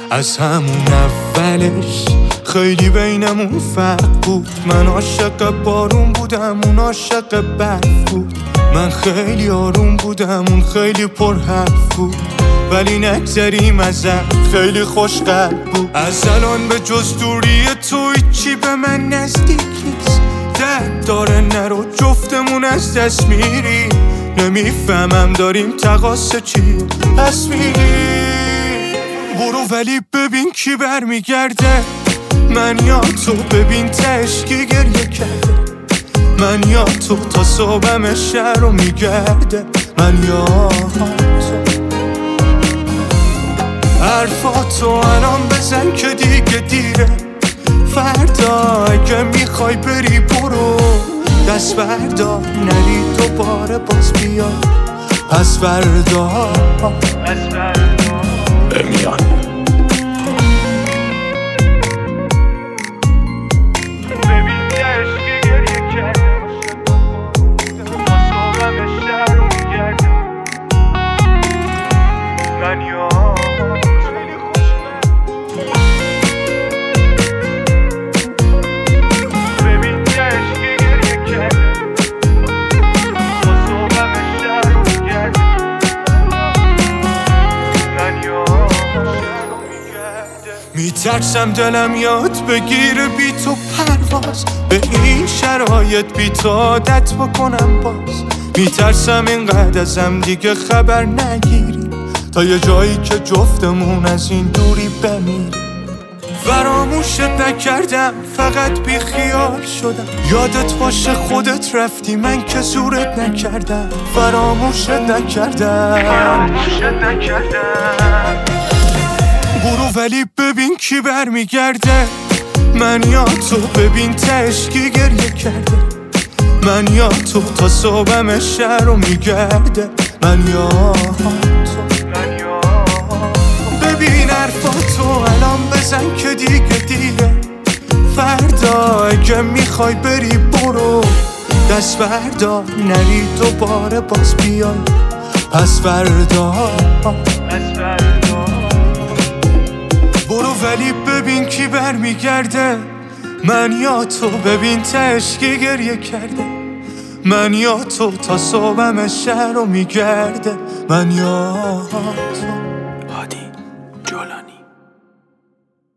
از همون اولش خیلی بینمون فرق بود. من عاشق بارون بودم، اون عاشق برف بود. من خیلی آروم بودم، اون خیلی پر حرف بود. ولی نگذریم ازت، خیلی خوشقلب بود. از الان به جز دوری تو هیچی به من نزدیک نیست. درد داره نرو، جفتمون از دست میری. نمیفهمم داریم تقاص چی پس میری. برو ولی ببین کی برمیگرده. من یا تو، ببین تهش کی گریه کرده. من یا تو تا صبحم شهر رو میگرده. من یا تو. حرفاتو الان بزن که دیگه دیره. فردا اگه میخوای بری برو، دست بردار نری دوباره باز بیا. پس فردا بمیان. میترسم دلم یاد بگیره بی تو پرواز، به این شرایط بی تو عادت بکنم باز. میترسم اینقدر ازم دیگه خبر نگیری، تا یه جایی که جفتمون از این دوری بمیریم. فراموشت نکردم، فقط بی خیال شدم. یادت باشه خودت رفتی، من که زورت نکردم. فراموشت نکردم. برو ولی ببین کی برمیگرده. من یا تو، ببین تهش کی گریه کرده. من یا تو تا صبحم شهر رو میگرده. من یا تو. ببین حرفاتو الان بزن که دیگه دیره. فردا اگه میخوای بری برو، دست بردار نری دوباره باز بیای. پس فردا برو ولی ببین کی برمیگرده. من یا تو، ببین تهش کی گریه کرده. من یا تو تا صبحم شهر رو میگرده. من یا تو.